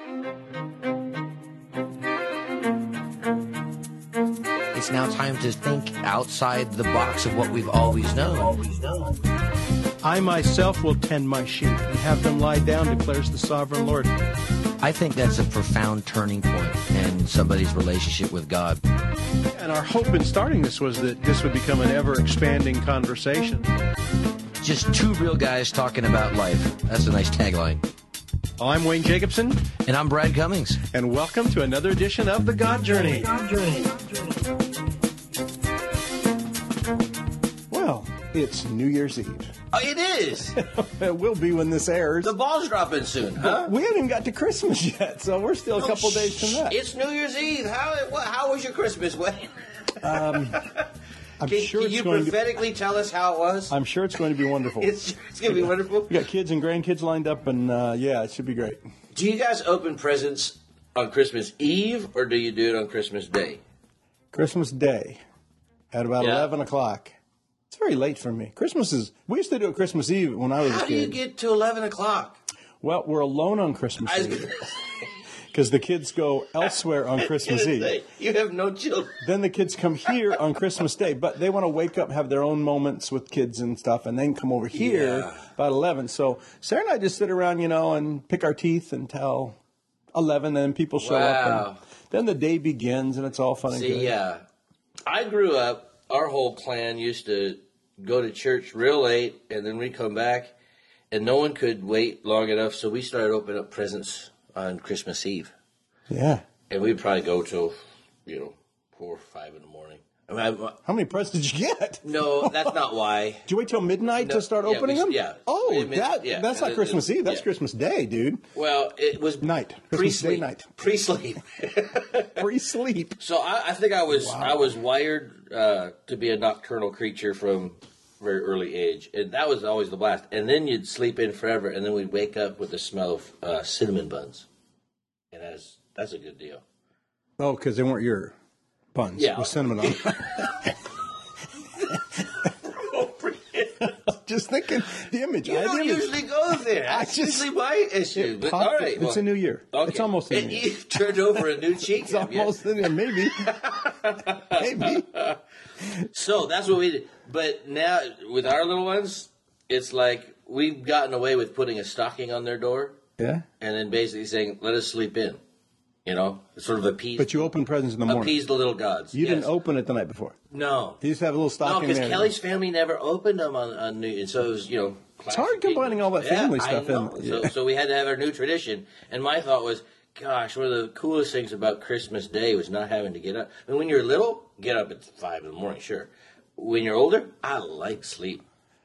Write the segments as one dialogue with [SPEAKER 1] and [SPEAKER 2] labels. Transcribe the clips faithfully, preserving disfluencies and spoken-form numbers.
[SPEAKER 1] It's now time to think outside the box of what we've always known.
[SPEAKER 2] I myself will tend my sheep and have them lie down, declares the sovereign Lord.
[SPEAKER 1] I think that's a profound turning point in somebody's relationship with God.
[SPEAKER 2] And our hope in starting this was that this would become an ever-expanding conversation.
[SPEAKER 1] Just two real guys talking about life. That's a nice tagline.
[SPEAKER 2] I'm Wayne Jacobson.
[SPEAKER 1] And I'm Brad Cummings.
[SPEAKER 2] And welcome to another edition of The God Journey. God Journey. Well, it's New Year's Eve.
[SPEAKER 1] Oh, it is.
[SPEAKER 2] It will be when this airs.
[SPEAKER 1] The ball's dropping soon, huh?
[SPEAKER 2] We haven't even got to Christmas yet, so we're still a
[SPEAKER 1] no,
[SPEAKER 2] couple days from that.
[SPEAKER 1] It's New Year's Eve. How what, how was your Christmas, Wayne?
[SPEAKER 2] Um, I'm
[SPEAKER 1] can
[SPEAKER 2] sure
[SPEAKER 1] can
[SPEAKER 2] it's
[SPEAKER 1] you
[SPEAKER 2] going
[SPEAKER 1] prophetically
[SPEAKER 2] to,
[SPEAKER 1] tell us how it was?
[SPEAKER 2] I'm sure it's going to be wonderful.
[SPEAKER 1] it's it's going to be wonderful.
[SPEAKER 2] We got kids and grandkids lined up, and uh, yeah, it should be great.
[SPEAKER 1] Do you guys open presents on Christmas Eve, or do you do it on Christmas Day?
[SPEAKER 2] Christmas Day at about yeah. eleven o'clock. It's very late for me. Christmas is, we used to do it Christmas Eve when I was
[SPEAKER 1] How
[SPEAKER 2] a kid.
[SPEAKER 1] How do you get to eleven o'clock?
[SPEAKER 2] Well, we're alone on Christmas Eve. Because the kids go elsewhere on Christmas Eve.
[SPEAKER 1] Say, you have no children.
[SPEAKER 2] Then the kids come here on Christmas Day, but they want to wake up, have their own moments with kids and stuff, and then come over here
[SPEAKER 1] yeah.
[SPEAKER 2] about eleven. So Sarah and I just sit around, you know, and pick our teeth until eleven, and then people show
[SPEAKER 1] wow.
[SPEAKER 2] up. And then the day begins, and it's all fun
[SPEAKER 1] See,
[SPEAKER 2] and good.
[SPEAKER 1] yeah. I grew up, our whole clan used to go to church real late, and then we'd come back, and no one could wait long enough, so we started opening up presents on Christmas Eve.
[SPEAKER 2] Yeah.
[SPEAKER 1] And we'd probably go till, you know, four or five in the morning. I mean, I,
[SPEAKER 2] How many presents did you get?
[SPEAKER 1] No, that's not why.
[SPEAKER 2] Did you wait till midnight
[SPEAKER 1] no,
[SPEAKER 2] to start
[SPEAKER 1] yeah,
[SPEAKER 2] opening
[SPEAKER 1] we,
[SPEAKER 2] them?
[SPEAKER 1] Yeah.
[SPEAKER 2] Oh,
[SPEAKER 1] we,
[SPEAKER 2] that
[SPEAKER 1] yeah.
[SPEAKER 2] that's not
[SPEAKER 1] it,
[SPEAKER 2] Christmas
[SPEAKER 1] it,
[SPEAKER 2] Eve. That's
[SPEAKER 1] yeah.
[SPEAKER 2] Christmas Day, dude.
[SPEAKER 1] Well, it was
[SPEAKER 2] night. Christmas
[SPEAKER 1] pre-sleep.
[SPEAKER 2] Day night.
[SPEAKER 1] Pre-sleep.
[SPEAKER 2] Pre-sleep.
[SPEAKER 1] So I, I think I was
[SPEAKER 2] wow.
[SPEAKER 1] I was wired uh, to be a nocturnal creature from a very early age, and that was always the blast. And then you'd sleep in forever, and then we'd wake up with the smell of uh, cinnamon buns, and that's that's a good deal.
[SPEAKER 2] Oh, because they weren't your buns
[SPEAKER 1] yeah.
[SPEAKER 2] with cinnamon on them. Just thinking the image.
[SPEAKER 1] You
[SPEAKER 2] I
[SPEAKER 1] don't
[SPEAKER 2] image.
[SPEAKER 1] usually go there. That's usually my issue. But all right,
[SPEAKER 2] well, it's a new year.
[SPEAKER 1] Okay.
[SPEAKER 2] It's almost a new
[SPEAKER 1] and
[SPEAKER 2] year.
[SPEAKER 1] You've turned over a new cheek.
[SPEAKER 2] It's almost a new maybe. Maybe.
[SPEAKER 1] So that's what we did. But now with our little ones, it's like we've gotten away with putting a stocking on their door.
[SPEAKER 2] Yeah.
[SPEAKER 1] And then basically saying, let us sleep in. You know, sort of appease.
[SPEAKER 2] But you open presents in the morning.
[SPEAKER 1] Appease the little gods.
[SPEAKER 2] You
[SPEAKER 1] yes.
[SPEAKER 2] didn't open it the night before.
[SPEAKER 1] No.
[SPEAKER 2] You used to have a little stocking.
[SPEAKER 1] No, because
[SPEAKER 2] there.
[SPEAKER 1] Kelly's family never opened them on, on New Year's. So it was, you know.
[SPEAKER 2] It's hard combining all that family
[SPEAKER 1] yeah,
[SPEAKER 2] stuff
[SPEAKER 1] I know.
[SPEAKER 2] in.
[SPEAKER 1] Yeah. So, so we had to have our new tradition. And my thought was, gosh, one of the coolest things about Christmas Day was not having to get up. I mean, when you're little, get up at five in the morning, sure. When you're older, I like sleep.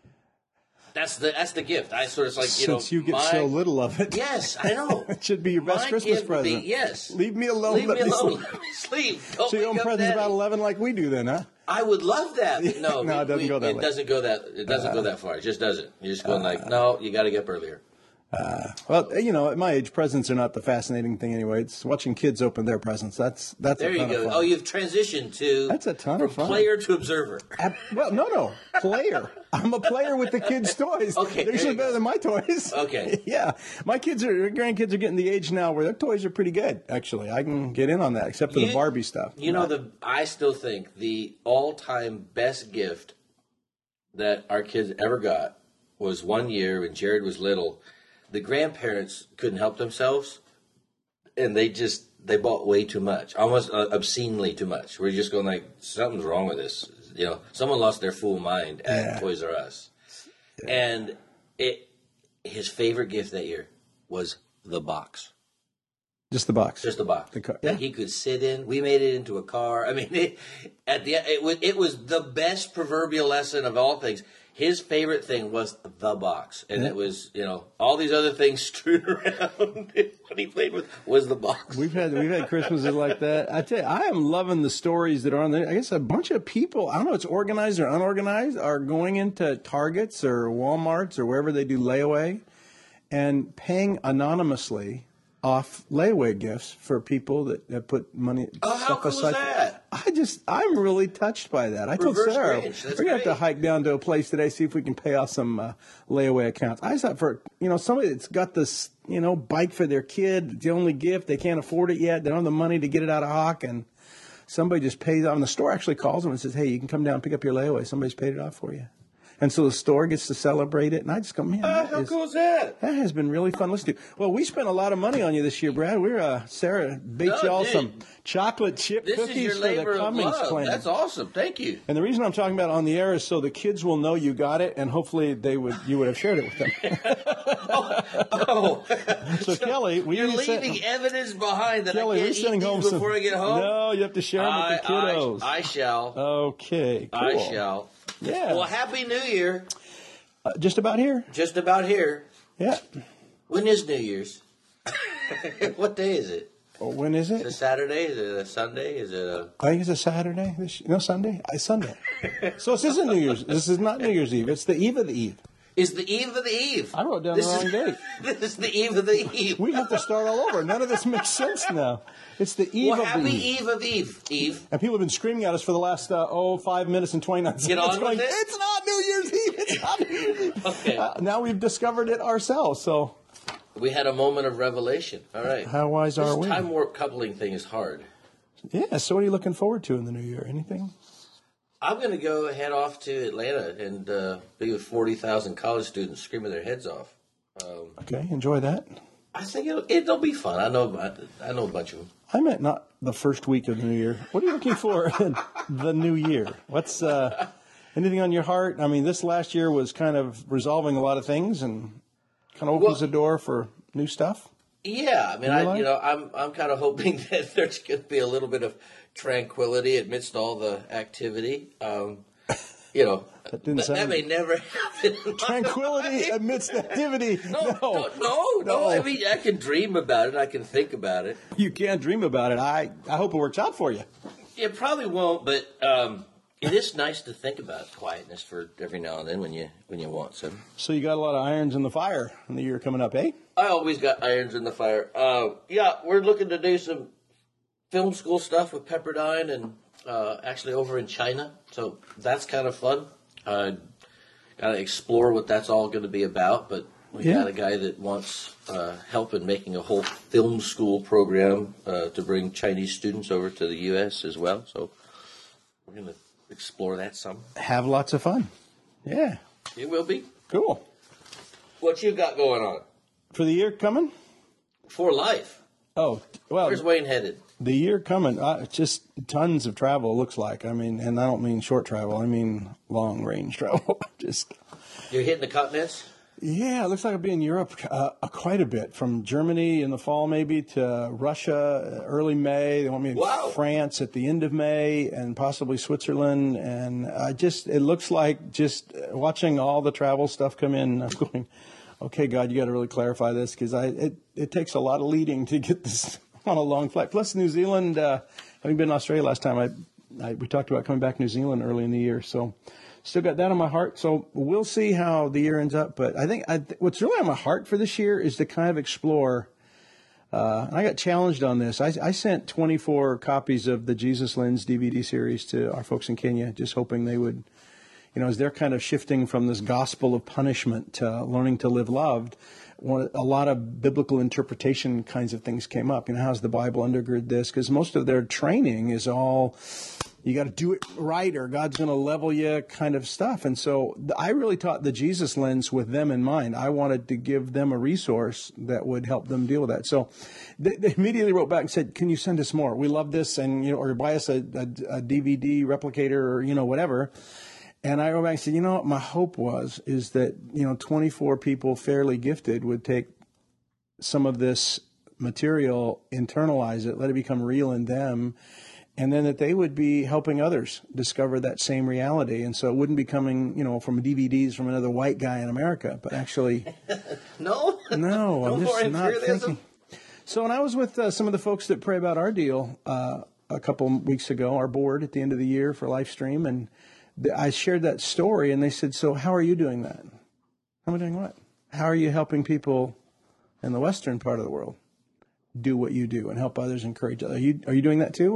[SPEAKER 1] That's the that's the gift. I sort of like, you
[SPEAKER 2] Since
[SPEAKER 1] know.
[SPEAKER 2] Since you get
[SPEAKER 1] my,
[SPEAKER 2] so little of it.
[SPEAKER 1] Yes, I know.
[SPEAKER 2] It should be your best
[SPEAKER 1] my
[SPEAKER 2] Christmas
[SPEAKER 1] gift would
[SPEAKER 2] present.
[SPEAKER 1] Be, yes.
[SPEAKER 2] Leave me alone.
[SPEAKER 1] Leave
[SPEAKER 2] let
[SPEAKER 1] me
[SPEAKER 2] me
[SPEAKER 1] alone.
[SPEAKER 2] sleep.
[SPEAKER 1] Let me sleep. Don't
[SPEAKER 2] So you open
[SPEAKER 1] wake up
[SPEAKER 2] presents
[SPEAKER 1] Daddy.
[SPEAKER 2] about eleven like we do then, huh?
[SPEAKER 1] I would love that. But no,
[SPEAKER 2] no,
[SPEAKER 1] we,
[SPEAKER 2] it doesn't
[SPEAKER 1] we,
[SPEAKER 2] go that
[SPEAKER 1] It
[SPEAKER 2] way.
[SPEAKER 1] doesn't go that. It doesn't
[SPEAKER 2] uh,
[SPEAKER 1] go that far. It just doesn't. You're just going uh, like, no, you got to get up earlier.
[SPEAKER 2] Uh, well, you know, at my age, presents are not the fascinating thing anyway. It's watching kids open their presents. That's that's
[SPEAKER 1] there
[SPEAKER 2] a ton
[SPEAKER 1] you go.
[SPEAKER 2] of fun.
[SPEAKER 1] Oh, you've transitioned to
[SPEAKER 2] that's a ton
[SPEAKER 1] from
[SPEAKER 2] of fun.
[SPEAKER 1] Player to observer.
[SPEAKER 2] Ab- well, no, no, player. I'm a player with the kids' toys.
[SPEAKER 1] Okay,
[SPEAKER 2] they're usually better than my toys.
[SPEAKER 1] Okay,
[SPEAKER 2] yeah, my kids are grandkids are getting the age now where their toys are pretty good. Actually, I can get in on that, except for
[SPEAKER 1] you,
[SPEAKER 2] the Barbie stuff.
[SPEAKER 1] You know, the I still think the all-time best gift that our kids ever got was one year when Jared was little. The grandparents couldn't help themselves, and they just they bought way too much, almost uh, obscenely too much. We're just going like, something's wrong with this. You know, someone lost their full mind at
[SPEAKER 2] yeah.
[SPEAKER 1] Toys R Us,
[SPEAKER 2] yeah.
[SPEAKER 1] and it his favorite gift that year was the box.
[SPEAKER 2] Just the box.
[SPEAKER 1] Just the box.
[SPEAKER 2] The car.
[SPEAKER 1] That
[SPEAKER 2] Yeah.
[SPEAKER 1] he could sit in. We made it into a car. I mean, it, at the it was it was the best proverbial lesson of all things. His favorite thing was the box, and
[SPEAKER 2] yeah.
[SPEAKER 1] it was, you know, all these other things strewn around. What he played with was the box.
[SPEAKER 2] We've had we've had Christmases like that. I tell you, I am loving the stories that are on there. I guess a bunch of people, I don't know, it's organized or unorganized, are going into Targets or Walmarts or wherever they do layaway, and paying anonymously off layaway gifts for people that have put money
[SPEAKER 1] Oh, how
[SPEAKER 2] stuff
[SPEAKER 1] cool is
[SPEAKER 2] aside.
[SPEAKER 1] that?
[SPEAKER 2] I just, I'm really touched by that. I told
[SPEAKER 1] Reverse
[SPEAKER 2] Sarah,
[SPEAKER 1] Grinch.
[SPEAKER 2] we're
[SPEAKER 1] That's
[SPEAKER 2] going to have to
[SPEAKER 1] great.
[SPEAKER 2] hike down to a place today, see if we can pay off some uh, layaway accounts. I thought for, you know, somebody that's got this, you know, bike for their kid, the only gift, they can't afford it yet, they don't have the money to get it out of Hawk, and somebody just pays off. And the store actually calls them and says, hey, you can come down and pick up your layaway. Somebody's paid it off for you. And so the store gets to celebrate it. And I just go, man,
[SPEAKER 1] Uh,
[SPEAKER 2] that,
[SPEAKER 1] how
[SPEAKER 2] is,
[SPEAKER 1] cool is that?
[SPEAKER 2] that has been really fun. Let's do. Well, we spent a lot of money on you this year, Brad. We're, uh, Sarah baked
[SPEAKER 1] No,
[SPEAKER 2] y'all
[SPEAKER 1] dude.
[SPEAKER 2] some chocolate chip
[SPEAKER 1] This is
[SPEAKER 2] cookies
[SPEAKER 1] your
[SPEAKER 2] for
[SPEAKER 1] labor
[SPEAKER 2] the
[SPEAKER 1] of
[SPEAKER 2] Cummings
[SPEAKER 1] love.
[SPEAKER 2] clan.
[SPEAKER 1] That's awesome. Thank you.
[SPEAKER 2] And the reason I'm talking about it on the air is so the kids will know you got it, and hopefully they would you would have shared it with them.
[SPEAKER 1] Oh,
[SPEAKER 2] So, Kelly, we
[SPEAKER 1] you're
[SPEAKER 2] need to send-
[SPEAKER 1] leaving evidence behind that
[SPEAKER 2] Kelly,
[SPEAKER 1] I
[SPEAKER 2] we're
[SPEAKER 1] can't eat
[SPEAKER 2] sending
[SPEAKER 1] these
[SPEAKER 2] home some.
[SPEAKER 1] before I get home.
[SPEAKER 2] No, you have to share them
[SPEAKER 1] I,
[SPEAKER 2] with the kiddos.
[SPEAKER 1] I, I shall.
[SPEAKER 2] Okay, cool.
[SPEAKER 1] I shall.
[SPEAKER 2] Yeah.
[SPEAKER 1] Well, Happy New Year.
[SPEAKER 2] Uh, just about here.
[SPEAKER 1] Just about here.
[SPEAKER 2] Yeah.
[SPEAKER 1] When is New Year's? What day is it?
[SPEAKER 2] Well, when is
[SPEAKER 1] Is it
[SPEAKER 2] it?
[SPEAKER 1] a Saturday? Is it a Sunday? Is it a...
[SPEAKER 2] I think it's a Saturday. This, no, Sunday. It's Sunday. So this isn't New Year's. This is not New Year's Eve. It's the eve of the eve.
[SPEAKER 1] Is the eve of the eve?
[SPEAKER 2] I wrote down
[SPEAKER 1] This
[SPEAKER 2] the wrong
[SPEAKER 1] is-
[SPEAKER 2] date.
[SPEAKER 1] This is the eve of the eve.
[SPEAKER 2] We have to start all over. None of this makes sense now. It's the eve
[SPEAKER 1] Well,
[SPEAKER 2] of
[SPEAKER 1] happy
[SPEAKER 2] the eve.
[SPEAKER 1] eve of Eve. Eve.
[SPEAKER 2] And people have been screaming at us for the last, uh, oh, five minutes and twenty-nine seconds.
[SPEAKER 1] on with
[SPEAKER 2] going,
[SPEAKER 1] it?
[SPEAKER 2] It's not New Year's Eve. It's not New Year's Eve.
[SPEAKER 1] Okay.
[SPEAKER 2] Uh, now we've discovered it ourselves. So
[SPEAKER 1] We had a moment of revelation. All right.
[SPEAKER 2] how wise
[SPEAKER 1] This
[SPEAKER 2] are we?
[SPEAKER 1] time warp coupling thing is hard.
[SPEAKER 2] Yeah. So what are you looking forward to in the new year? Anything?
[SPEAKER 1] I'm going to go head off to Atlanta and uh, be with forty thousand college students screaming their heads off. Um,
[SPEAKER 2] Okay. Enjoy that.
[SPEAKER 1] I think it'll, it'll be fun. I know I know a bunch of them.
[SPEAKER 2] I meant not the first week of the new year. What are you looking for in the new year? What's uh, anything on your heart? I mean, this last year was kind of resolving a lot of things and kind of opens
[SPEAKER 1] Well-
[SPEAKER 2] the door for new stuff.
[SPEAKER 1] Yeah, I mean,
[SPEAKER 2] In your
[SPEAKER 1] I
[SPEAKER 2] life?
[SPEAKER 1] you know, I'm I'm kind of hoping that there's going to be a little bit of tranquility amidst all the activity. Um, you know,
[SPEAKER 2] That didn't
[SPEAKER 1] that, that
[SPEAKER 2] sound-
[SPEAKER 1] may never happen. in my
[SPEAKER 2] Tranquility
[SPEAKER 1] life.
[SPEAKER 2] amidst activity.
[SPEAKER 1] No,
[SPEAKER 2] No,
[SPEAKER 1] no, no, no. I mean, I can dream about it. I can think about it.
[SPEAKER 2] You can't dream about it. I, I hope it works out for you.
[SPEAKER 1] It probably won't, but um, it is nice to think about quietness for every now and then when you when you want some.
[SPEAKER 2] So you got a lot of irons in the fire in the year coming up, eh?
[SPEAKER 1] I always got irons in the fire. Uh, yeah, we're looking to do some film school stuff with Pepperdine and uh, actually over in China. So that's kind of fun. Uh, got to explore what that's all going to be about. But we
[SPEAKER 2] Yeah.
[SPEAKER 1] got a guy that wants uh, help in making a whole film school program uh, to bring Chinese students over to the U S as well. So we're going to explore that some.
[SPEAKER 2] Have lots of fun. Yeah,
[SPEAKER 1] It will be.
[SPEAKER 2] cool.
[SPEAKER 1] What you got going on
[SPEAKER 2] For the year coming?
[SPEAKER 1] for life?
[SPEAKER 2] Oh, well,
[SPEAKER 1] Where's Wayne headed?
[SPEAKER 2] the year coming, uh, just tons of travel, looks like. I mean, and I don't mean short travel. I mean long range travel. just,
[SPEAKER 1] You're hitting the continents?
[SPEAKER 2] yeah, it looks like I'll be in Europe uh, uh, quite a bit. From Germany in the fall, maybe, to Russia uh, early May. They want me in
[SPEAKER 1] Wow.
[SPEAKER 2] France at the end of May, and possibly Switzerland. And I just, it looks like just watching all the travel stuff come in. I'm going, okay, God, you got to really clarify this because I it, it takes a lot of leading to get this on a long flight. Plus, New Zealand, uh, having been in Australia last time, I, I we talked about coming back to New Zealand early in the year, so still got that on my heart. So we'll see how the year ends up. But I think I, what's really on my heart for this year is to kind of explore. Uh, and I got challenged on this. I, I sent twenty-four copies of the Jesus Lens D V D series to our folks in Kenya, just hoping they would, you know, as they're kind of shifting from this gospel of punishment to learning to live loved, one, a lot of biblical interpretation kinds of things came up. You know, how's the Bible undergird this? Because most of their training is all, you got to do it right or God's going to level you kind of stuff. And so th- I really taught the Jesus Lens with them in mind. I wanted to give them a resource that would help them deal with that. So they, they immediately wrote back and said, can you send us more? We love this, and, you know, or buy us a, a, a D V D replicator or, you know, whatever. And I wrote back and said, you know what my hope was is that, you know, twenty-four people fairly gifted would take some of this material, internalize it, let it become real in them, and then that they would be helping others discover that same reality. And so it wouldn't be coming, you know, from D V Ds from another white guy in America, but actually,
[SPEAKER 1] No?
[SPEAKER 2] no,
[SPEAKER 1] No
[SPEAKER 2] I'm
[SPEAKER 1] more
[SPEAKER 2] just not
[SPEAKER 1] imperialism?
[SPEAKER 2] thinking. So when I was with uh, some of the folks that pray about our deal uh, a couple weeks ago, our board at the end of the year for Livestream, and th- I shared that story, and they said, so how are you doing that? How am I doing what? How are you helping people in the Western part of the world do what you do and help others, encourage others? Are you, are you doing that too, or?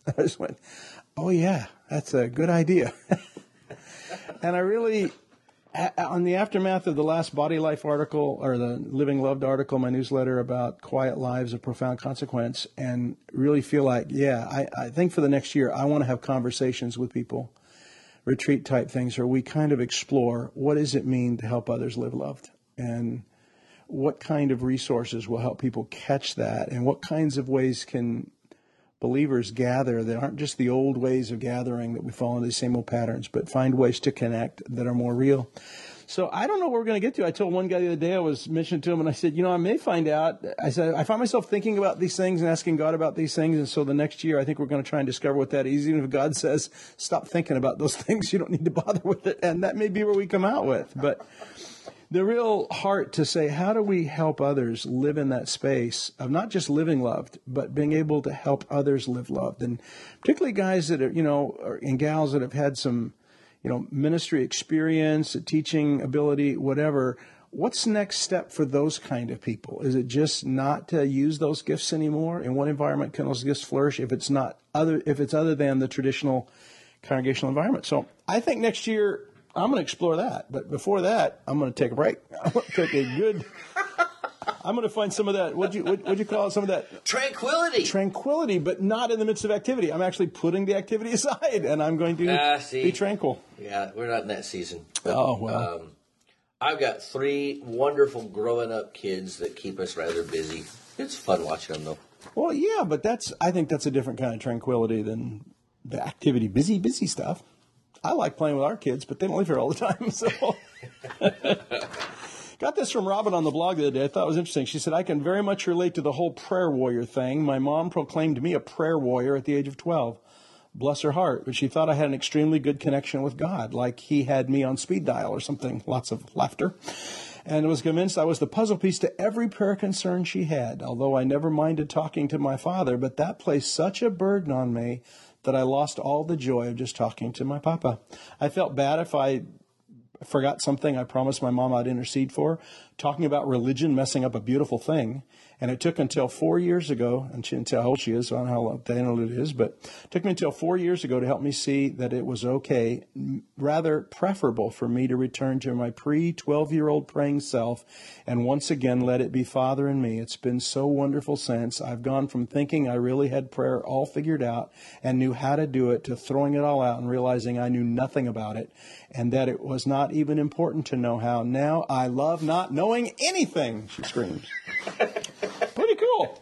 [SPEAKER 2] I just went, oh, yeah, that's a good idea. And I really, on the aftermath of the last Body Life article, or the Living Loved article, my newsletter about quiet lives of profound consequence, and really feel like, yeah, I, I think for the next year, I want to have conversations with people, retreat type things, where we kind of explore what does it mean to help others live loved, and what kind of resources will help people catch that, and what kinds of ways can believers gather that aren't just the old ways of gathering that we fall into the same old patterns, but find ways to connect that are more real. So I don't know where we're going to get to. I told one guy the other day, I was mentioning to him, and I said, you know, I may find out. I said, I find myself thinking about these things and asking God about these things. And so the next year, I think we're going to try and discover what that is. Even if God says, stop thinking about those things, you don't need to bother with it. And that may be where we come out with. But the real heart to say, how do we help others live in that space of not just living loved, but being able to help others live loved? And particularly guys that are, you know, or, and gals that have had some, you know, ministry experience, teaching ability, whatever. What's the next step for those kind of people? Is it just not to use those gifts anymore? In what environment can those gifts flourish if it's not other, if it's other than the traditional congregational environment? So I think next year, I'm going to explore that. But before that, I'm going to take a break. I'm going to take a good, I'm going to find some of that, what'd you, what, what'd you call it, some of that?
[SPEAKER 1] Tranquility.
[SPEAKER 2] Tranquility, but not in the midst of activity. I'm actually putting the activity aside, and I'm going to
[SPEAKER 1] uh, see,
[SPEAKER 2] be tranquil.
[SPEAKER 1] Yeah, we're not in that season. But,
[SPEAKER 2] oh, well.
[SPEAKER 1] Um, I've got three wonderful growing up kids that keep us rather busy. It's fun watching them, though.
[SPEAKER 2] Well, yeah, but that's, I think that's a different kind of tranquility than the activity, busy, busy stuff. I like playing with our kids, but they don't live here all the time. So, got this from Robin on the blog the other day. I thought it was interesting. She said, I can very much relate to the whole prayer warrior thing. My mom proclaimed me a prayer warrior at the age of twelve. Bless her heart. But she thought I had an extremely good connection with God, like he had me on speed dial or something. Lots of laughter. And was convinced I was the puzzle piece to every prayer concern she had, although I never minded talking to my father. But that placed such a burden on me that I lost all the joy of just talking to my papa. I felt bad if I forgot something I promised my mom I'd intercede for, talking about religion messing up a beautiful thing. And it took until four years ago, and she didn't tell how old she is, so I don't know how long they know it is, but it took me until four years ago to help me see that it was okay, rather preferable for me to return to my pre-twelve-year-old praying self and once again let it be Father in me. It's been so wonderful since. I've gone from thinking I really had prayer all figured out and knew how to do it to throwing it all out and realizing I knew nothing about it and that it was not even important to know how. Now I love not knowing anything, she screams. Pretty cool.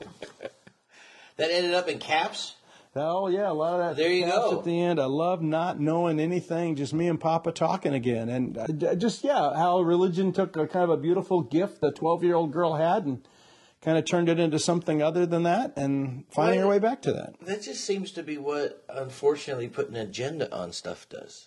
[SPEAKER 1] That ended up in caps?
[SPEAKER 2] Oh, yeah, a lot of that.
[SPEAKER 1] There you go.
[SPEAKER 2] At the end, I love not knowing anything, just me and Papa talking again. And uh, just, yeah, how religion took a kind of a beautiful gift the twelve-year-old girl had and kind of turned it into something other than that and finding
[SPEAKER 1] well,
[SPEAKER 2] her way back to that.
[SPEAKER 1] That just seems to be what, unfortunately, putting an agenda on stuff does.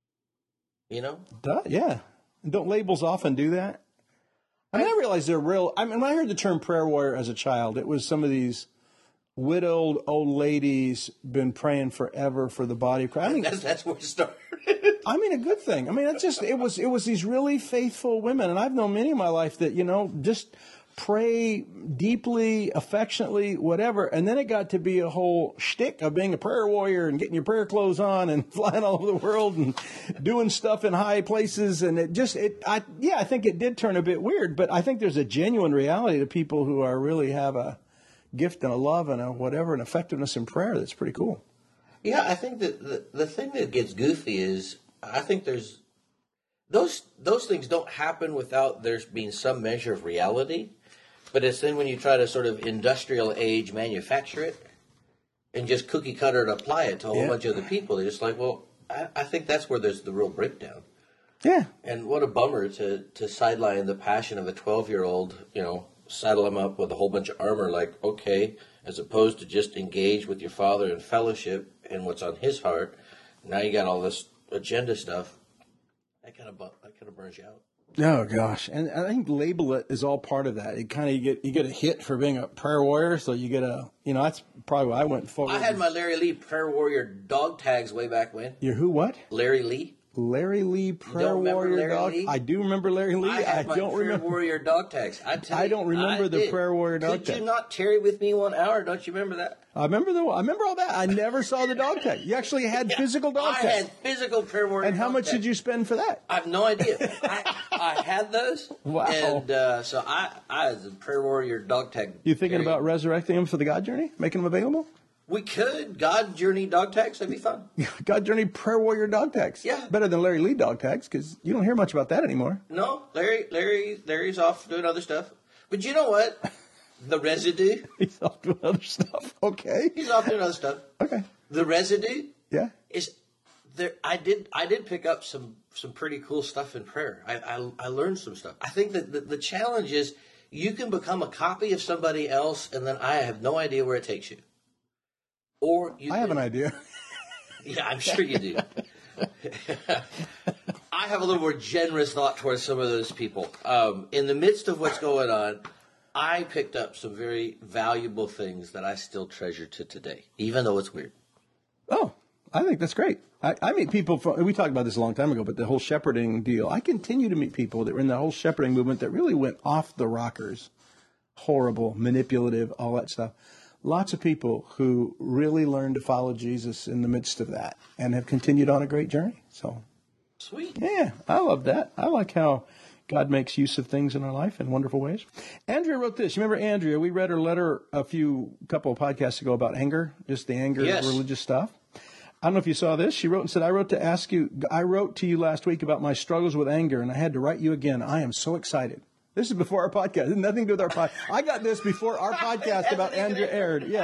[SPEAKER 1] You know?
[SPEAKER 2] Duh, yeah. Don't labels often do that? I mean, I realize they're real. I mean, when I heard the term prayer warrior as a child, it was some of these widowed old ladies been praying forever for the body of Christ. I mean,
[SPEAKER 1] that's, that's where it started.
[SPEAKER 2] I mean, a good thing. I mean, it's just, it was, it was these really faithful women. And I've known many in my life that, you know, just pray deeply, affectionately, whatever. And then it got to be a whole shtick of being a prayer warrior and getting your prayer clothes on and flying all over the world and doing stuff in high places. And it just, it, I, yeah, I think it did turn a bit weird, but I think there's a genuine reality to people who are really have a gift and a love and a whatever, an effectiveness in prayer that's pretty cool.
[SPEAKER 1] Yeah, I think that the, the thing that gets goofy is I think there's those those things don't happen without there's being some measure of reality. But it's then when you try to sort of industrial age manufacture it and just cookie cutter and apply it to a whole
[SPEAKER 2] yeah.
[SPEAKER 1] bunch of other people, they're just like, well, I, I think that's where there's the real breakdown.
[SPEAKER 2] Yeah.
[SPEAKER 1] And what a bummer to, to sideline the passion of a twelve-year-old, you know, saddle him up with a whole bunch of armor like, okay, as opposed to just engage with your father in fellowship and what's on his heart. Now you got all this agenda stuff. That kind of that kind of burns you out.
[SPEAKER 2] Oh gosh, and I think label it is all part of that. It kind of you get you get a hit for being a prayer warrior, so you get a you know that's probably why I went forward.
[SPEAKER 1] I had my Larry Lee prayer warrior dog tags way back when.
[SPEAKER 2] Your who what?
[SPEAKER 1] Larry Lee.
[SPEAKER 2] Larry Lee Prayer
[SPEAKER 1] don't remember
[SPEAKER 2] Warrior
[SPEAKER 1] Larry
[SPEAKER 2] dog.
[SPEAKER 1] Lee?
[SPEAKER 2] I do remember Larry Lee.
[SPEAKER 1] I, had
[SPEAKER 2] I
[SPEAKER 1] my
[SPEAKER 2] don't
[SPEAKER 1] Prayer
[SPEAKER 2] remember.
[SPEAKER 1] Warrior dog tags. I, tell
[SPEAKER 2] I
[SPEAKER 1] you,
[SPEAKER 2] don't remember
[SPEAKER 1] I
[SPEAKER 2] the
[SPEAKER 1] did.
[SPEAKER 2] Prayer Warrior dog
[SPEAKER 1] Could
[SPEAKER 2] tag.
[SPEAKER 1] you not tarry with me one hour? Don't you remember that?
[SPEAKER 2] I remember the. I remember all that. I never saw the dog tag. You actually had
[SPEAKER 1] Yeah,
[SPEAKER 2] physical dog
[SPEAKER 1] I
[SPEAKER 2] tags.
[SPEAKER 1] had physical Prayer Warrior.
[SPEAKER 2] And how
[SPEAKER 1] dog
[SPEAKER 2] much
[SPEAKER 1] tags.
[SPEAKER 2] did you spend for that?
[SPEAKER 1] I have no idea. I, I had those.
[SPEAKER 2] Wow.
[SPEAKER 1] And uh, so I, I was a Prayer Warrior dog tag.
[SPEAKER 2] You thinking
[SPEAKER 1] carrier.
[SPEAKER 2] about resurrecting them for the God Journey, making them available?
[SPEAKER 1] We could. God Journey dog tags. That'd be fun.
[SPEAKER 2] God Journey Prayer Warrior dog tags.
[SPEAKER 1] Yeah.
[SPEAKER 2] Better than Larry Lee dog tags because you don't hear much about that anymore.
[SPEAKER 1] No, Larry, Larry, Larry's off doing other stuff. But you know what? The residue.
[SPEAKER 2] He's off doing other stuff. Okay.
[SPEAKER 1] He's off doing other stuff.
[SPEAKER 2] Okay.
[SPEAKER 1] The residue
[SPEAKER 2] Yeah.
[SPEAKER 1] is there. I did. I did pick up some some pretty cool stuff in prayer. I I, I learned some stuff. I think that the, the challenge is you can become a copy of somebody else, and then I have no idea where it takes you. Or you
[SPEAKER 2] I have
[SPEAKER 1] can-
[SPEAKER 2] an idea.
[SPEAKER 1] Yeah, I'm sure you do. I have a little more generous thought towards some of those people. Um, in the midst of what's going on, I picked up some very valuable things that I still treasure to today, even though it's weird.
[SPEAKER 2] Oh, I think that's great. I, I meet people from, we talked about this a long time ago, but the whole shepherding deal, I continue to meet people that were in the whole shepherding movement that really went off the rockers. Horrible, manipulative, all that stuff. Lots of people who really learned to follow Jesus in the midst of that and have continued on a great journey. So,
[SPEAKER 1] Sweet.
[SPEAKER 2] yeah, I love that. I like how God makes use of things in our life in wonderful ways. Andrea wrote this. You remember Andrea? We read her letter a few couple of podcasts ago about anger, just the anger
[SPEAKER 1] Yes.
[SPEAKER 2] of religious stuff. I don't know if you saw this. She wrote and said, I wrote to ask you, I wrote to you last week about my struggles with anger, and I had to write you again. I am so excited. This is before our podcast. It has nothing to do with our podcast. I got this before our podcast about Andrea aired. Yeah.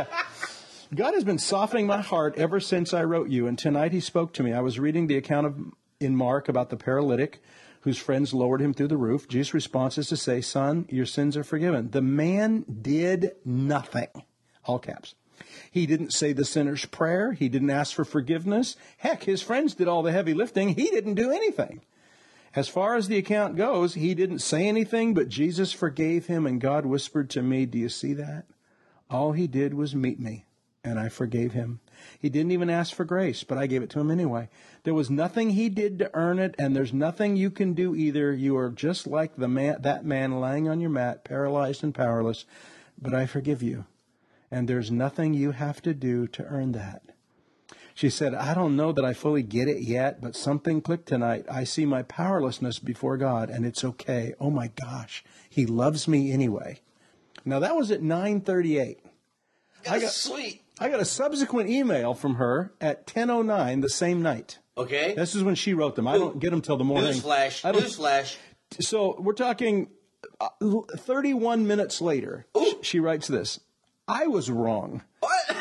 [SPEAKER 2] God has been softening my heart ever since I wrote you, and tonight he spoke to me. I was reading the account of in Mark about the paralytic whose friends lowered him through the roof. Jesus' response is to say, son, your sins are forgiven. The man did nothing. All caps. He didn't say the sinner's prayer. He didn't ask for forgiveness. Heck, his friends did all the heavy lifting. He didn't do anything. As far as the account goes, he didn't say anything, but Jesus forgave him, and God whispered to me, do you see that? All he did was meet me, and I forgave him. He didn't even ask for grace, but I gave it to him anyway. There was nothing he did to earn it, and there's nothing you can do either. You are just like the man, that man lying on your mat, paralyzed and powerless, but I forgive you. And there's nothing you have to do to earn that. She said, I don't know that I fully get it yet, but something clicked tonight. I see my powerlessness before God, and it's okay. Oh, my gosh. He loves me anyway. Now, that was at nine thirty-eight.
[SPEAKER 1] That's
[SPEAKER 2] I got,
[SPEAKER 1] sweet.
[SPEAKER 2] I got a subsequent email from her at ten oh nine the same night.
[SPEAKER 1] Okay.
[SPEAKER 2] This is when she wrote them. I don't get them till the morning.
[SPEAKER 1] Newsflash.
[SPEAKER 2] I don't-
[SPEAKER 1] Newsflash.
[SPEAKER 2] So we're talking uh, thirty-one minutes later.
[SPEAKER 1] Ooh.
[SPEAKER 2] She writes this. I was wrong.
[SPEAKER 1] What?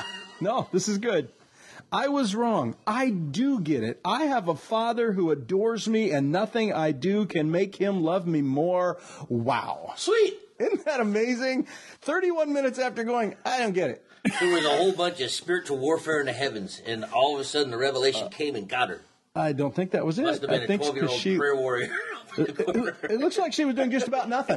[SPEAKER 2] No, this is good. I was wrong. I do get it. I have a father who adores me, and nothing I do can make him love me more. Wow.
[SPEAKER 1] Sweet.
[SPEAKER 2] Isn't that amazing? thirty-one minutes after going, I don't get it.
[SPEAKER 1] There was a whole bunch of spiritual warfare in the heavens, and all of a sudden the revelation came and got her.
[SPEAKER 2] I don't think that was it.
[SPEAKER 1] Must have been
[SPEAKER 2] I
[SPEAKER 1] a
[SPEAKER 2] think it's 'cause
[SPEAKER 1] twelve-year-old
[SPEAKER 2] she,
[SPEAKER 1] prayer warrior.
[SPEAKER 2] it, it looks like she was doing just about nothing.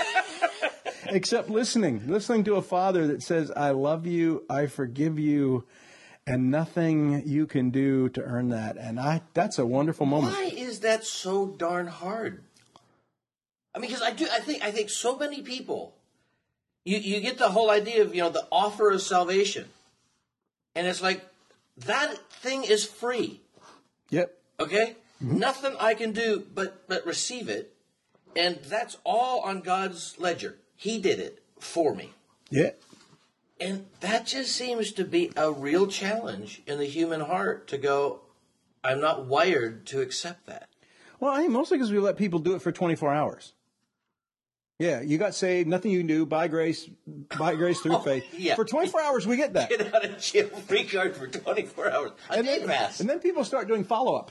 [SPEAKER 2] Except listening. Listening to a father that says, I love you, I forgive you, and nothing you can do to earn that. And I that's a wonderful moment.
[SPEAKER 1] Why is that so darn hard? I mean, because I do. I think. I think so many people. You you get the whole idea of you know the offer of salvation, and it's like that thing is free.
[SPEAKER 2] Yep.
[SPEAKER 1] Okay, nothing I can do but but receive it, and that's all on God's ledger. He did it for me.
[SPEAKER 2] Yeah.
[SPEAKER 1] And that just seems to be a real challenge in the human heart to go, I'm not wired to accept that.
[SPEAKER 2] Well, I think mostly because we let people do it for twenty-four hours. Yeah, you got saved, nothing you can do, by grace, by grace through
[SPEAKER 1] Oh,
[SPEAKER 2] faith.
[SPEAKER 1] yeah.
[SPEAKER 2] For twenty-four hours, we get that.
[SPEAKER 1] Get out of jail free card for twenty-four hours. A
[SPEAKER 2] And
[SPEAKER 1] day
[SPEAKER 2] then,
[SPEAKER 1] pass.
[SPEAKER 2] and then people start doing follow-up.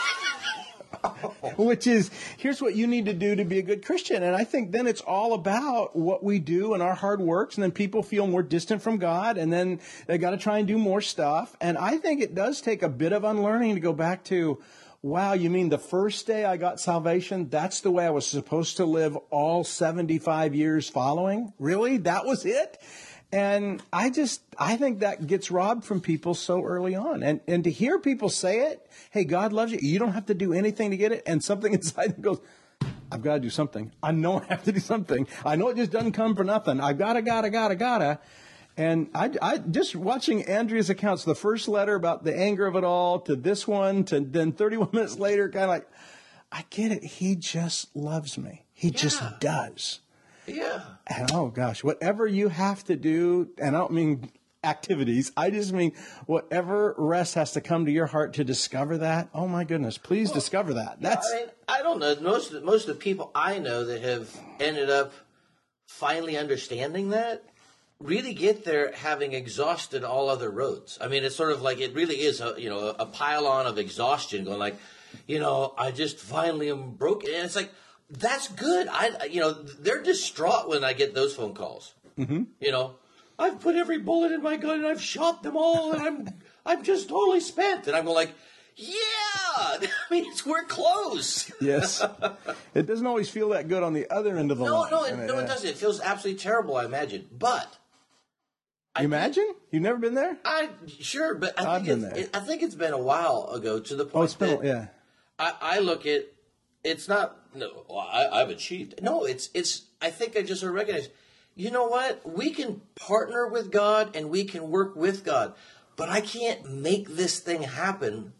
[SPEAKER 2] Which is, here's what you need to do to be a good Christian. And I think then it's all about what we do and our hard works. And then people feel more distant from God. And then they got to try and do more stuff. And I think it does take a bit of unlearning to go back to, wow, you mean the first day I got salvation, that's the way I was supposed to live all seventy-five years following? Really? That was it? And I just, I think that gets robbed from people so early on. And and to hear people say it, hey, God loves you. You don't have to do anything to get it. And something inside goes, I've got to do something. I know I have to do something. I know it just doesn't come for nothing. I've got to, gotta, gotta, gotta. And I, I just watching Andrea's accounts, the first letter about the anger of it all to this one, to then thirty-one minutes later, kind of like, I get it. He just loves me. He yeah. just does.
[SPEAKER 1] Yeah.
[SPEAKER 2] And oh gosh, whatever you have to do, and I don't mean activities, I just mean whatever rest has to come to your heart to discover that. Oh my goodness, please well, discover that. That's.
[SPEAKER 1] I mean, I don't know. Most of, most of the people I know that have ended up finally understanding that really get there having exhausted all other roads. I mean, it's sort of like it really is a you know a pile on of exhaustion, going like, you know, I just finally am broken, and it's like. That's good. I, you know, they're distraught when I get those phone calls.
[SPEAKER 2] Mm-hmm.
[SPEAKER 1] You know, I've put every bullet in my gun and I've shot them all, and I'm, I'm just totally spent. And I'm going like, yeah. I mean, it's, we're close.
[SPEAKER 2] Yes. It doesn't always feel that good on the other end of the
[SPEAKER 1] no,
[SPEAKER 2] line.
[SPEAKER 1] No, it, no, it doesn't. It feels absolutely terrible. I imagine, but.
[SPEAKER 2] You I imagine? Think, You've never been there?
[SPEAKER 1] I sure, but I
[SPEAKER 2] I've
[SPEAKER 1] think
[SPEAKER 2] been
[SPEAKER 1] it's,
[SPEAKER 2] there.
[SPEAKER 1] It, I think it's been a while ago to the point
[SPEAKER 2] oh, it's been,
[SPEAKER 1] that
[SPEAKER 2] yeah.
[SPEAKER 1] I, I look at. It's not, no, well, I, I've achieved. No, it's, it's, I think I just recognize, you know what? We can partner with God and we can work with God, but I can't make this thing happen.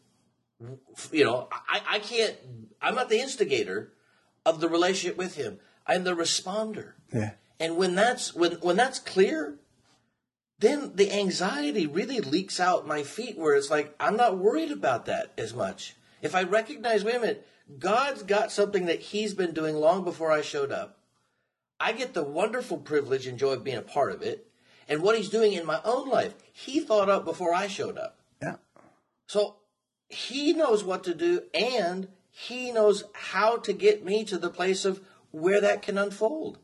[SPEAKER 1] You know, I, I can't, I'm not the instigator of the relationship with Him. I'm the responder.
[SPEAKER 2] Yeah.
[SPEAKER 1] And when that's, when, when that's clear, then the anxiety really leaks out my feet where it's like, I'm not worried about that as much. If I recognize, wait a minute, God's got something that He's been doing long before I showed up. I get the wonderful privilege and joy of being a part of it. And what He's doing in my own life, He thought up before I showed up.
[SPEAKER 2] Yeah.
[SPEAKER 1] So He knows what to do, and He knows how to get me to the place of where that can unfold.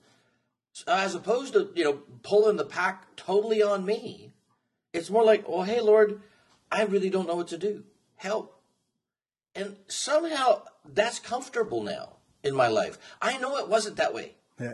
[SPEAKER 1] As opposed to, you know, pulling the pack totally on me. It's more like, oh, hey, Lord, I really don't know what to do. Help. And somehow that's comfortable now in my life. I know it wasn't that way.
[SPEAKER 2] Yeah.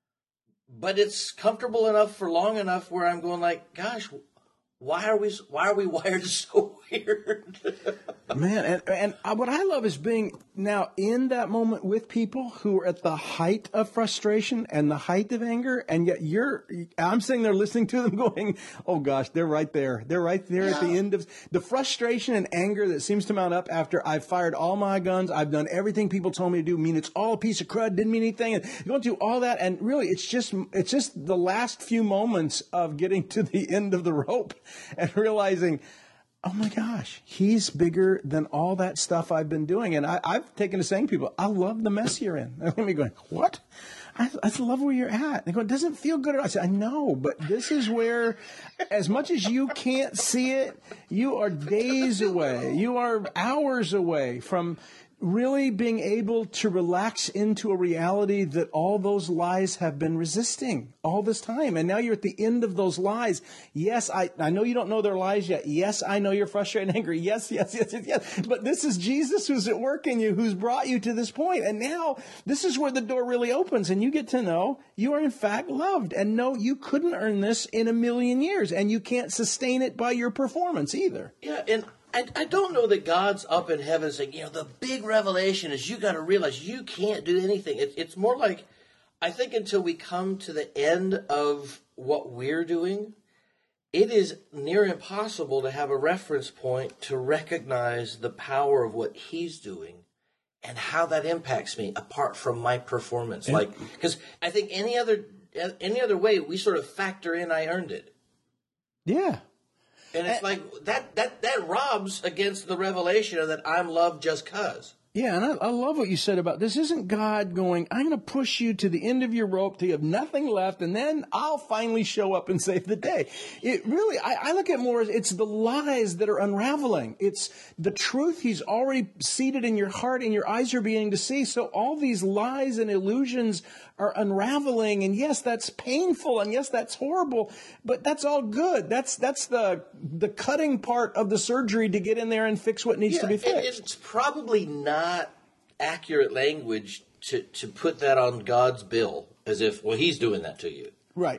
[SPEAKER 1] But it's comfortable enough for long enough where I'm going like, gosh, why are we why are we wired so weird?
[SPEAKER 2] Man, and, and what I love is being now in that moment with people who are at the height of frustration and the height of anger, and yet you're, I'm sitting there listening to them going, oh gosh, they're right there. They're right there yeah. at the end of the frustration and anger that seems to mount up after I've fired all my guns. I've done everything people told me to do. I mean, it's all a piece of crud, didn't mean anything. And going through all that, and really it's just, it's just the last few moments of getting to the end of the rope and realizing, oh my gosh, He's bigger than all that stuff I've been doing. And I, I've taken to saying to people, I love the mess you're in. And me going, what? I, I love where you're at. They go, it doesn't feel good. I said, I know, but this is where, as much as you can't see it, you are days away. You are hours away from really being able to relax into a reality that all those lies have been resisting all this time. And now you're at the end of those lies. Yes, I, I know you don't know their lies yet. Yes, I know you're frustrated and angry. Yes, yes, yes, yes, yes. But this is Jesus who's at work in you, who's brought you to this point. And now this is where the door really opens and you get to know you are in fact loved. And no, you couldn't earn this in a million years, and you can't sustain it by your performance either.
[SPEAKER 1] Yeah, and I, I don't know that God's up in heaven saying, you know, the big revelation is you got to realize you can't do anything. It, it's more like, I think until we come to the end of what we're doing, it is near impossible to have a reference point to recognize the power of what He's doing and how that impacts me apart from my performance. Yeah. Like, because I think any other any other way, we sort of factor in I earned it.
[SPEAKER 2] Yeah.
[SPEAKER 1] And it's like, that, that, that robs against the revelation of that I'm loved just cause.
[SPEAKER 2] Yeah, and I, I love what you said about this. Isn't God going, I'm going to push you to the end of your rope till you have nothing left, and then I'll finally show up and save the day. It really, I, I look at it more as it's the lies that are unraveling. It's the truth He's already seated in your heart and your eyes are beginning to see. So all these lies and illusions are unraveling. And yes, that's painful. And yes, that's horrible. But that's all good. That's that's the the cutting part of the surgery to get in there and fix what needs
[SPEAKER 1] yeah,
[SPEAKER 2] to be fixed.
[SPEAKER 1] It's probably not accurate language to, to put that on God's bill as if, well, He's doing that to you.
[SPEAKER 2] Right.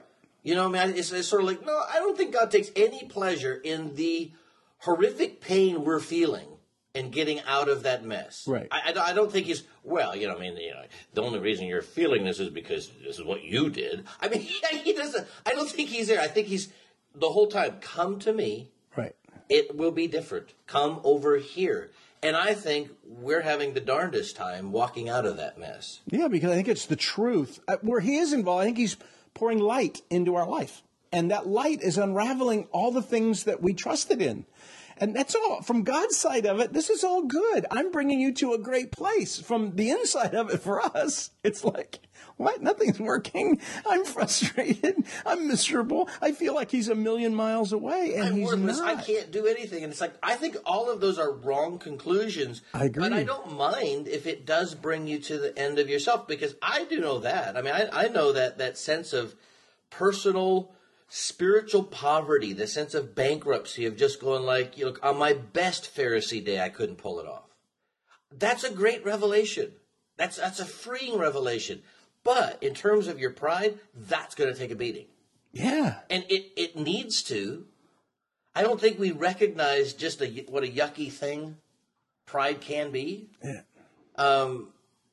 [SPEAKER 1] You know, I mean, it's, it's sort of like, no, I don't think God takes any pleasure in the horrific pain we're feeling and getting out of that mess.
[SPEAKER 2] Right.
[SPEAKER 1] I, I, I don't think he's, well, you know, I mean, you know, the only reason you're feeling this is because this is what you did. I mean, he doesn't, I don't think he's there. I think he's the whole time, come to me.
[SPEAKER 2] Right.
[SPEAKER 1] It will be different. Come over here. And I think we're having the darndest time walking out of that mess.
[SPEAKER 2] Yeah, because I think it's the truth. Uh, Where he is involved, I think he's pouring light into our life. And that light is unraveling all the things that we trusted in. And that's all. From God's side of it, this is all good. I'm bringing you to a great place. From the inside of it, for us, it's like, what? Nothing's working. I'm frustrated. I'm miserable. I feel like he's a million miles away, and
[SPEAKER 1] I'm
[SPEAKER 2] he's
[SPEAKER 1] worthless.
[SPEAKER 2] not.
[SPEAKER 1] I can't do anything. And it's like, I think all of those are wrong conclusions.
[SPEAKER 2] I agree.
[SPEAKER 1] But I don't mind if it does bring you to the end of yourself, because I do know that. I mean, I, I know that that sense of personal spiritual poverty, the sense of bankruptcy, of just going like, you know, on my best Pharisee day, I couldn't pull it off. That's a great revelation. That's that's a freeing revelation. But in terms of your pride, that's going to take a beating.
[SPEAKER 2] Yeah.
[SPEAKER 1] And it, it needs to. I don't think we recognize just a, what a yucky thing pride can be.
[SPEAKER 2] Yeah.
[SPEAKER 1] Um,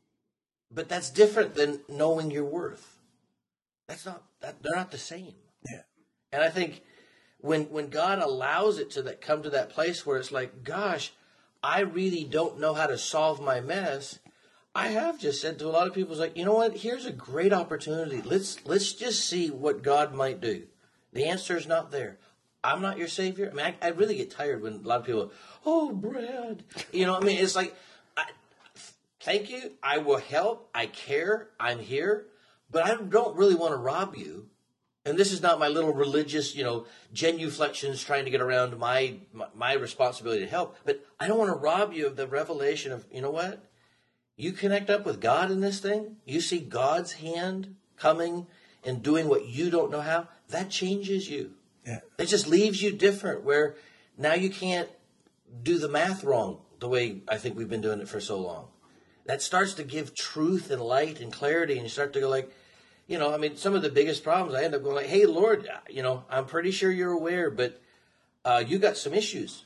[SPEAKER 1] but that's different than knowing your worth. That's not, that, they're not the same.
[SPEAKER 2] Yeah.
[SPEAKER 1] And I think when when God allows it to that come to that place where it's like, gosh, I really don't know how to solve my mess. I have just said to a lot of people, it's like, you know what? Here's a great opportunity. Let's let's just see what God might do. The answer is not there. I'm not your savior. I mean, I, I really get tired when a lot of people, oh, Brad. You know, I mean, it's like, I, thank you. I will help. I care. I'm here. But I don't really want to rob you. And this is not my little religious, you know, genuflections trying to get around my, my my responsibility to help. But I don't want to rob you of the revelation of, you know what? You connect up with God in this thing. You see God's hand coming and doing what you don't know how. That changes you.
[SPEAKER 2] Yeah.
[SPEAKER 1] It just leaves you different, where now you can't do the math wrong the way I think we've been doing it for so long. That starts to give truth and light and clarity, and you start to go like, you know, I mean, some of the biggest problems, I end up going like, hey, Lord, you know, I'm pretty sure you're aware, but uh, you got some issues.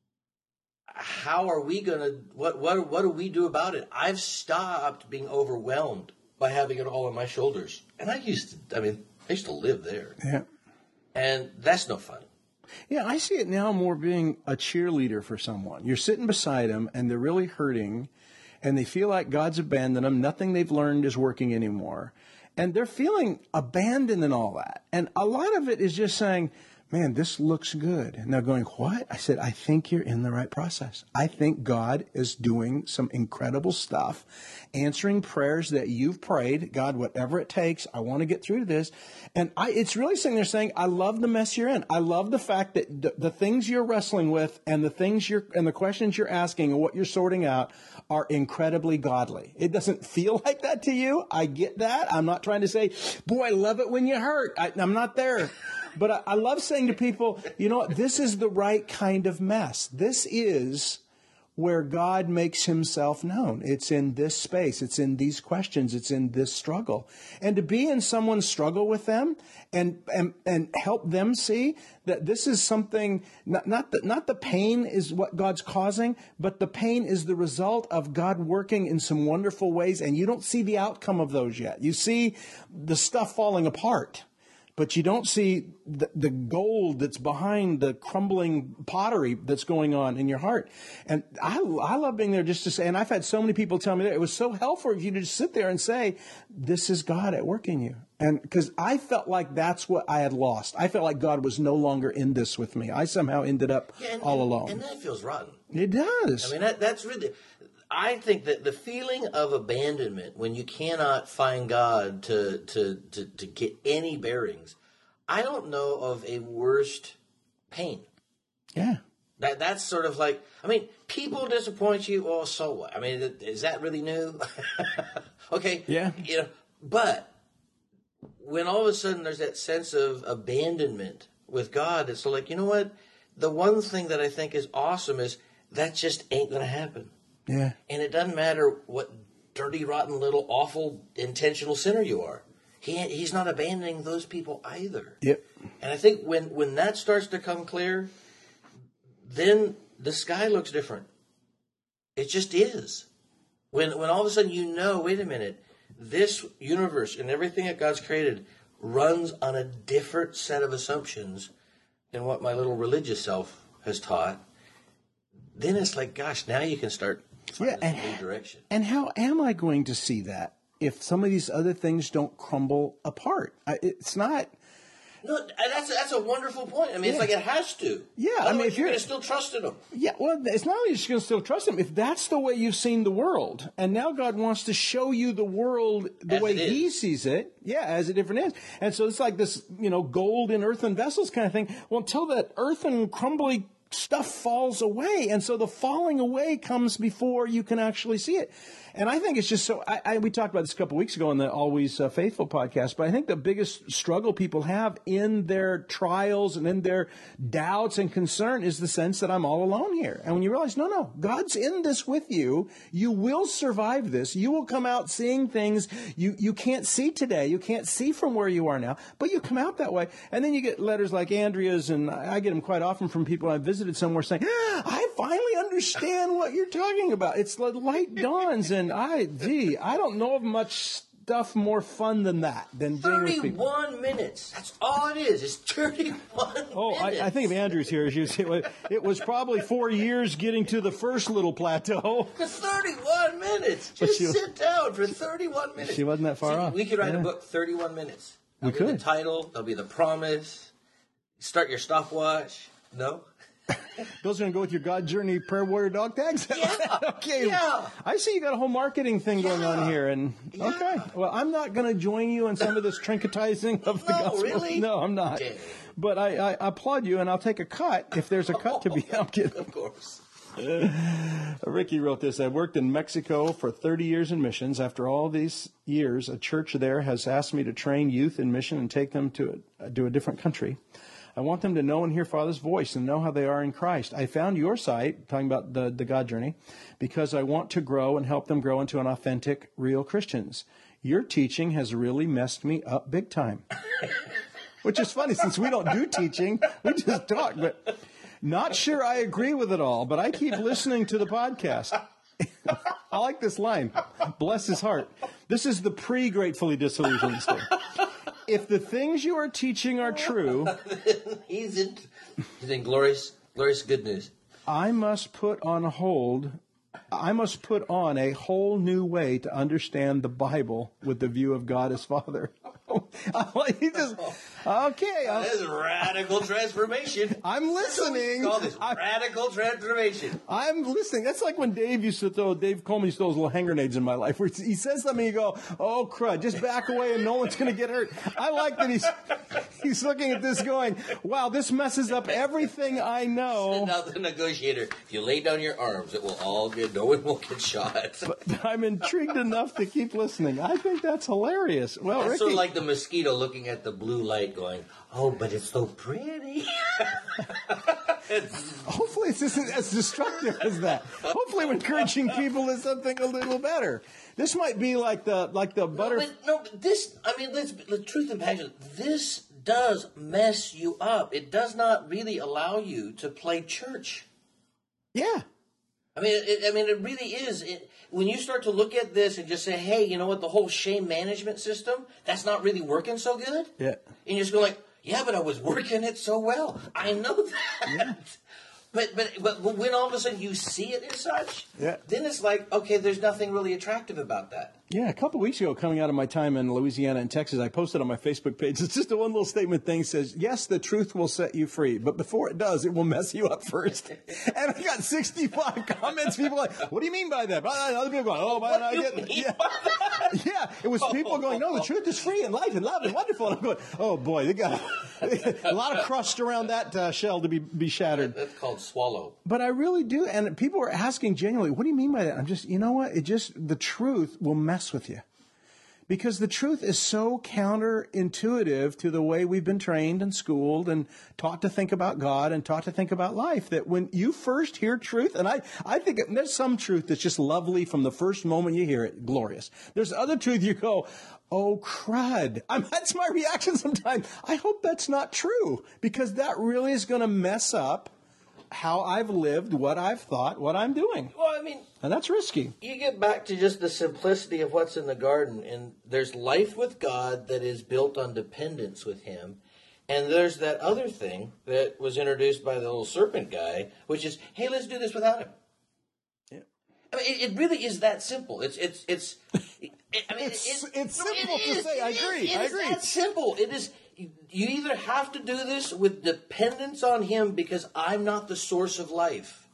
[SPEAKER 1] How are we going to, what, what, what do we do about it? I've stopped being overwhelmed by having it all on my shoulders. And I used to, I mean, I used to live there.
[SPEAKER 2] Yeah.
[SPEAKER 1] And that's no fun.
[SPEAKER 2] Yeah, I see it now more being a cheerleader for someone. You're sitting beside them, and they're really hurting, and they feel like God's abandoned them. Nothing they've learned is working anymore. And they're feeling abandoned and all that. And a lot of it is just saying, man, this looks good. And they're going, what? I said, I think you're in the right process. I think God is doing some incredible stuff, answering prayers that you've prayed. God, whatever it takes, I want to get through to this. And I, it's really sitting there saying, I love the mess you're in. I love the fact that the, the things you're wrestling with and the things you're, and the questions you're asking and what you're sorting out are incredibly godly. It doesn't feel like that to you. I get that. I'm not trying to say, boy, I love it when you hurt. I, I'm not there. But I, I love saying to people, you know what? This is the right kind of mess. This is where God makes himself known. It's in this space. It's in these questions. It's in this struggle. And to be in someone's struggle with them and and, and help them see that this is something, not, not, the, not the pain is what God's causing, but the pain is the result of God working in some wonderful ways. And you don't see the outcome of those yet. You see the stuff falling apart. But you don't see the, the gold that's behind the crumbling pottery that's going on in your heart. And I, I love being there just to say, and I've had so many people tell me that it was so helpful for you to just sit there and say, this is God at work in you. And because I felt like that's what I had lost. I felt like God was no longer in this with me. I somehow ended up
[SPEAKER 1] yeah, and,
[SPEAKER 2] all
[SPEAKER 1] and,
[SPEAKER 2] alone.
[SPEAKER 1] And that feels rotten.
[SPEAKER 2] It does.
[SPEAKER 1] I mean, that, that's really... I think that the feeling of abandonment when you cannot find God to, to, to, to get any bearings, I don't know of a worst pain.
[SPEAKER 2] Yeah.
[SPEAKER 1] That That's sort of like, I mean, people disappoint you, well, so what? I mean, is that really new? Okay.
[SPEAKER 2] Yeah.
[SPEAKER 1] You know, but when all of a sudden there's that sense of abandonment with God, it's like, you know what? The one thing that I think is awesome is that just ain't going to happen.
[SPEAKER 2] Yeah.
[SPEAKER 1] And it doesn't matter what dirty, rotten, little, awful, intentional sinner you are. he he's not abandoning those people either.
[SPEAKER 2] Yep.
[SPEAKER 1] And I think when, when that starts to come clear, then the sky looks different. It just is. When when all of a sudden you know, wait a minute, this universe and everything that God's created runs on a different set of assumptions than what my little religious self has taught, then it's like, gosh, now you can start finding
[SPEAKER 2] Yeah,
[SPEAKER 1] some
[SPEAKER 2] and-
[SPEAKER 1] new direction.
[SPEAKER 2] And how am I going to see that if some of these other things don't crumble apart? I, it's not.
[SPEAKER 1] No, that's that's a wonderful point. I mean, it's
[SPEAKER 2] Yeah.
[SPEAKER 1] like it has to.
[SPEAKER 2] Yeah, I mean,
[SPEAKER 1] Otherwise
[SPEAKER 2] if
[SPEAKER 1] you're
[SPEAKER 2] you're-
[SPEAKER 1] going to still trust in them.
[SPEAKER 2] Yeah, well, it's not only just going to still trust him. If that's the way you've seen the world, and now God wants to show you the world the
[SPEAKER 1] As
[SPEAKER 2] way
[SPEAKER 1] it
[SPEAKER 2] He
[SPEAKER 1] is.
[SPEAKER 2] sees it, yeah, as it different is. And so it's like this, you know, gold in earthen vessels kind of thing. Well, until that earthen, crumbly stuff falls away, and so the falling away comes before you can actually see it. And I think it's just so. I, I we talked about this a couple of weeks ago on the Always uh, Faithful podcast, but I think the biggest struggle people have in their trials and in their doubts and concern is the sense that I'm all alone here. And when you realize, no, no, God's in this with you, you will survive this. You will come out seeing things you you can't see today. You can't see from where you are now, but you come out that way. And then you get letters like Andrea's, and I I get them quite often from people I visited somewhere saying, ah, I finally understand what you're talking about. It's the light dawns, and I, gee, I don't know of much stuff more fun than that, than being with people.
[SPEAKER 1] thirty-one minutes. That's all it is. It's thirty-one
[SPEAKER 2] Oh,
[SPEAKER 1] minutes.
[SPEAKER 2] I, I think of Andrew's here. As you say, it was probably four years getting to the first little plateau.
[SPEAKER 1] For thirty-one minutes. Just
[SPEAKER 2] she-
[SPEAKER 1] sit down for thirty-one minutes.
[SPEAKER 2] She wasn't that far
[SPEAKER 1] See,
[SPEAKER 2] off.
[SPEAKER 1] We could write
[SPEAKER 2] Yeah.
[SPEAKER 1] a book, thirty-one minutes.
[SPEAKER 2] We
[SPEAKER 1] That'll be
[SPEAKER 2] could.
[SPEAKER 1] the title. That'll be the promise. Start your stopwatch. No?
[SPEAKER 2] Those are going to go with your God Journey Prayer Warrior dog tags?
[SPEAKER 1] Yeah.
[SPEAKER 2] Okay.
[SPEAKER 1] Yeah.
[SPEAKER 2] I see you got a whole marketing thing going on
[SPEAKER 1] Yeah.
[SPEAKER 2] here. And
[SPEAKER 1] Yeah.
[SPEAKER 2] okay. Well, I'm not going to join you in some of this trinketizing of the
[SPEAKER 1] No,
[SPEAKER 2] gospel.
[SPEAKER 1] really?
[SPEAKER 2] No, I'm not.
[SPEAKER 1] Dang.
[SPEAKER 2] But I, I applaud you, and I'll take a cut if there's a cut to be. I'm kidding.
[SPEAKER 1] Of course.
[SPEAKER 2] Ricky wrote this. I worked in Mexico for thirty years in missions. After all these years, a church there has asked me to train youth in mission and take them to a, to a different country. I want them to know and hear Father's voice and know how they are in Christ. I found your site, talking about the, the God Journey, because I want to grow and help them grow into an authentic, real Christians. Your teaching has really messed me up big time. Which is funny, since we don't do teaching, we just talk. But not sure I agree with it all, but I keep listening to the podcast. I like this line. Bless his heart. This is the pre-Gratefully Disillusioned stuff. If the things you are teaching are true,
[SPEAKER 1] He's in, he's in glorious, glorious good news.
[SPEAKER 2] I must put on hold, I must put on a whole new way to understand the Bible with the view of God as Father. He just, okay, I'm,
[SPEAKER 1] That is radical transformation.
[SPEAKER 2] I'm listening.
[SPEAKER 1] Call this
[SPEAKER 2] I'm,
[SPEAKER 1] radical transformation.
[SPEAKER 2] I'm listening. That's like when Dave used to throw, Dave Coleman used to throw those little hand grenades in my life, where he says something, you go, oh, crud, just back away and no one's going to get hurt. I like that he's he's looking at this going, wow, this messes up everything I know.
[SPEAKER 1] Now the negotiator, if you lay down your arms, it will all get, no one will get shot.
[SPEAKER 2] But I'm intrigued enough to keep listening. I think that's hilarious. Well,
[SPEAKER 1] It's
[SPEAKER 2] Ricky,
[SPEAKER 1] sort of like the mosquito looking at the blue light going, oh, but it's so pretty. It's-
[SPEAKER 2] hopefully this isn't as destructive as that. Hopefully we're encouraging people to something a little better. This might be like the like the
[SPEAKER 1] no,
[SPEAKER 2] butter.
[SPEAKER 1] but, no, but this, I mean, let's, the truth and passion, this does mess you up. It does not really allow you to play church.
[SPEAKER 2] Yeah.
[SPEAKER 1] I mean, it, I mean, it really is. It, when you start to look at this and just say, "Hey, you know what? The whole shame management system that's not really working so good."
[SPEAKER 2] Yeah.
[SPEAKER 1] And you just go like, "Yeah, but I was working it so well. I know that."
[SPEAKER 2] Yeah.
[SPEAKER 1] But, but but when all of a sudden you see it as such,
[SPEAKER 2] Yeah.
[SPEAKER 1] then it's like, okay, there's nothing really attractive about that.
[SPEAKER 2] Yeah, a couple of weeks ago, coming out of my time in Louisiana and Texas, I posted on my Facebook page. It's just a one little statement thing says, yes, the truth will set you free, but before it does, it will mess you up first. And I got sixty-five comments. People like, what do you mean by that? But other people going, oh, man,
[SPEAKER 1] What
[SPEAKER 2] I
[SPEAKER 1] do you
[SPEAKER 2] get
[SPEAKER 1] mean
[SPEAKER 2] yeah.
[SPEAKER 1] by that?
[SPEAKER 2] Yeah, it was people going, no, the truth is free and light and love and wonderful. And I'm going, oh, boy, they got a lot of crust around that uh, shell to be, be shattered.
[SPEAKER 1] That's called swallow.
[SPEAKER 2] But I really do. And people are asking genuinely, what do you mean by that? I'm just, you know what? It just, the truth will mess with you. Because the truth is so counterintuitive to the way we've been trained and schooled and taught to think about God and taught to think about life, that when you first hear truth, and I, I think there's some truth that's just lovely from the first moment you hear it, glorious. There's other truth you go, oh, crud. I'm, that's my reaction sometimes. I hope that's not true, because that really is going to mess up how I've lived, what I've thought, what I'm doing.
[SPEAKER 1] Well, I mean,
[SPEAKER 2] and that's risky.
[SPEAKER 1] You get back to just the simplicity of what's in the garden, and there's life with God that is built on dependence with Him, and there's that other thing that was introduced by the little serpent guy, which is, hey, let's do this without Him. Yeah. I mean, it, it really is that simple. It's it's it's. It, I mean,
[SPEAKER 2] it's,
[SPEAKER 1] it,
[SPEAKER 2] it's
[SPEAKER 1] no,
[SPEAKER 2] simple
[SPEAKER 1] it
[SPEAKER 2] to
[SPEAKER 1] is,
[SPEAKER 2] say. I
[SPEAKER 1] it
[SPEAKER 2] agree.
[SPEAKER 1] Is,
[SPEAKER 2] I
[SPEAKER 1] it
[SPEAKER 2] agree.
[SPEAKER 1] It's that simple. It is. You either have to do this with dependence on Him because I'm not the source of life.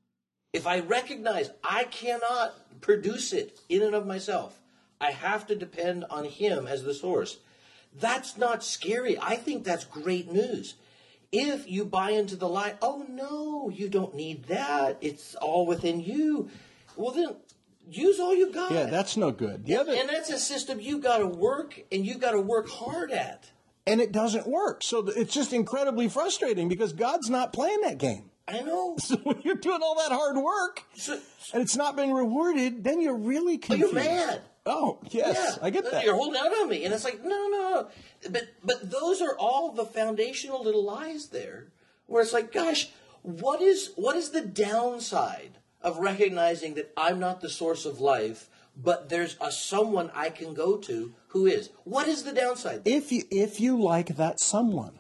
[SPEAKER 1] If I recognize I cannot produce it in and of myself, I have to depend on Him as the source. That's not scary. I think that's great news. If you buy into the lie, oh no, you don't need that. It's all within you. Well then, use all you got.
[SPEAKER 2] Yeah, that's no good. The other,
[SPEAKER 1] and that's a system you got to work, and you got to work hard at.
[SPEAKER 2] And it doesn't work. So it's just incredibly frustrating because God's not playing that game.
[SPEAKER 1] I know.
[SPEAKER 2] So when you're doing all that hard work
[SPEAKER 1] so,
[SPEAKER 2] and it's not being rewarded, then you're really confused.
[SPEAKER 1] You're mad.
[SPEAKER 2] Oh, yes,
[SPEAKER 1] yeah,
[SPEAKER 2] I get that.
[SPEAKER 1] You're holding out on me. And it's like, no, no, no. But, but those are all the foundational little lies there where it's like, gosh, what is what is the downside of recognizing that I'm not the source of life, but there's a someone I can go to who is? What is the downside?
[SPEAKER 2] If you if you like that someone.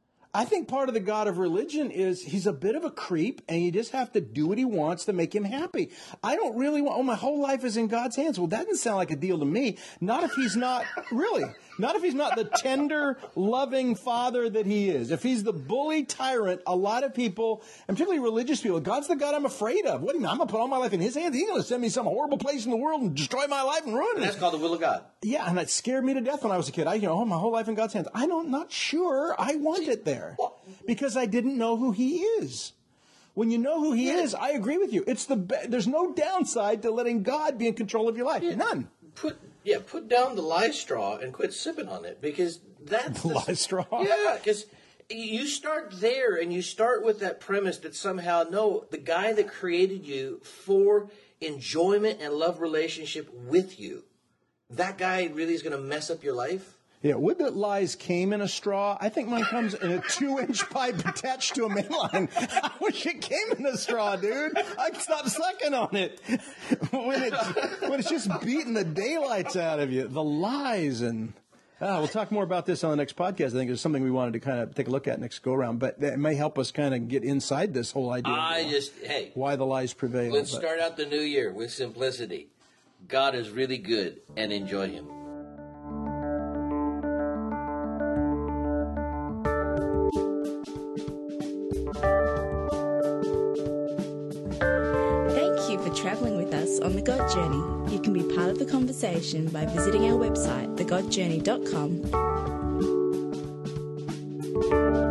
[SPEAKER 2] I think part of the God of religion is he's a bit of a creep and you just have to do what he wants to make him happy. I don't really want, oh, my whole life is in God's hands. Well, that doesn't sound like a deal to me. Not if he's not, really, not if he's not the tender, loving father that he is. If he's the bully tyrant, a lot of people, and particularly religious people, God's the God I'm afraid of. What do you mean? I'm going to put all my life in his hands? He's going to send me some horrible place in the world and destroy my life and ruin it.
[SPEAKER 1] And that's called the will of God.
[SPEAKER 2] Yeah, and it scared me to death when I was a kid. I, you know, oh, my whole life in God's hands. I'm not sure I want it there. Because I didn't know who he is. When you know who he yeah. is, I agree with you. It's the be- there's no downside to letting God be in control of your life. Yeah. None.
[SPEAKER 1] Put yeah, put down the lie straw and quit sipping on it, because that's
[SPEAKER 2] the, the lie straw.
[SPEAKER 1] Yeah, because you start there and you start with that premise that somehow no, the guy that created you for enjoyment and love relationship with you, that guy really is going to mess up your life.
[SPEAKER 2] Yeah, would that lies came in a straw? I think mine comes in a two-inch pipe attached to a main line. I wish it came in a straw, dude. I can stop sucking on it. When, it, when it's just beating the daylights out of you. The lies and... Ah, we'll talk more about this on the next podcast. I think it's something we wanted to kind of take a look at next go-around. But it may help us kind of get inside this whole idea.
[SPEAKER 1] I just, hey.
[SPEAKER 2] Why the lies prevail.
[SPEAKER 1] Let's
[SPEAKER 2] but.
[SPEAKER 1] start out the new year with simplicity. God is really good, and enjoy Him.
[SPEAKER 3] Traveling with us on The God Journey. You can be part of the conversation by visiting our website, the god journey dot com.